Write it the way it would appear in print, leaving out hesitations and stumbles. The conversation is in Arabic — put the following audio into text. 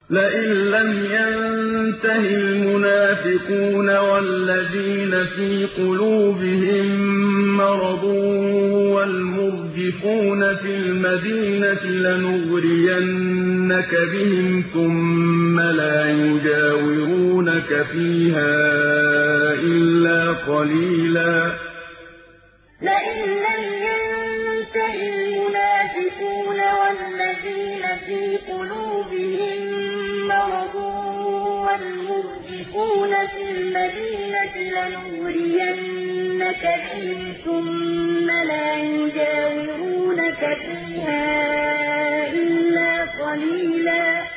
لئن لم ينته المنافقون والذين في قلوبهم مرض والمرجفون في المدينة لنغرينك بهم ثم لا يجاورونك فيها إلا قليلا لئن لم ينته المنافقون والذين في قلوبهم مرض والمرجفون في المدينة لنغرينك بهم ثم لا يجاورونك فيها إلا قليلا